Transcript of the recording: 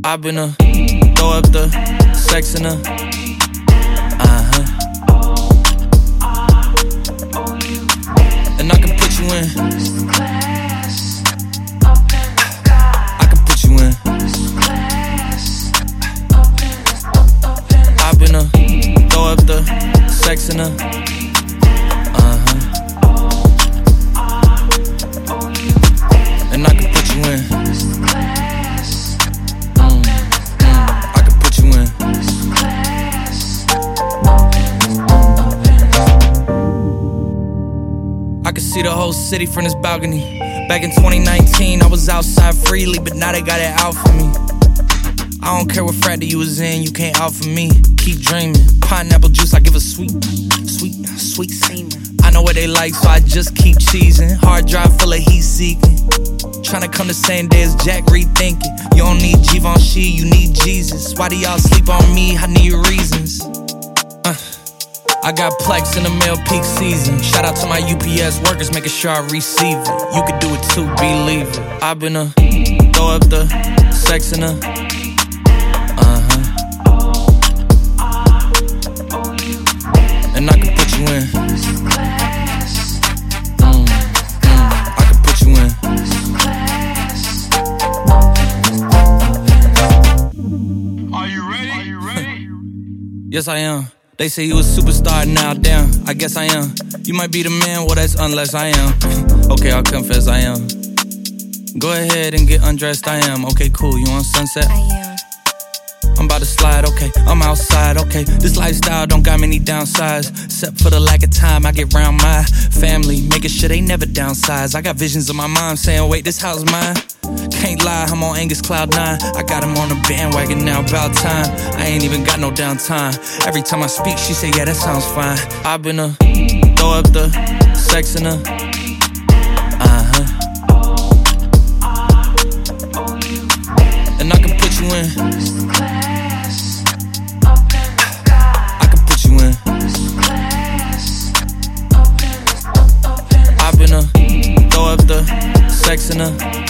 I've been throw up the sex in her. And I can put you in. I can put you in. I've been throw up the sex in her. And I can put you in. I can put you in. I can see the whole city from this balcony. Back in 2019, I was outside freely, but now they got it out for me. I don't care what frat that you was in, you can't out for me. Keep dreaming. Pineapple juice, I give a sweet semen. I know what they like, so I just keep cheesing. Hard drive full of heat seeking. Tryna come the same day as Jack, rethinking. You don't need Givenchy, you need Jesus. Why do y'all sleep on me? I need reasons. I got Plex in the mail peak season. Shout out to my UPS workers, making sure I receive it. You can do it too, believe it. I've been throw up the sex in her. And I can put you in. I can put you in. Are you ready? Yes, I am. They say you a superstar, now damn, I guess I am. You might be the man, well that's unless I am. Okay, I'll confess I am. Go ahead and get undressed, I am. Okay, cool, you on Sunset? I am. I'm about to slide, okay, I'm outside, okay. This lifestyle don't got many downsides, except for the lack of time I get around my family, making sure they never downsize. I got visions of my mom saying, wait, this house mine. Can't lie, I'm on Angus Cloud 9. I got him on the bandwagon now, about time. I ain't even got no downtime. Every time I speak, she say, yeah, that sounds fine. I've been throw up the sex in her. And I can put you in. I can put you in. I've been throw up the sex in her.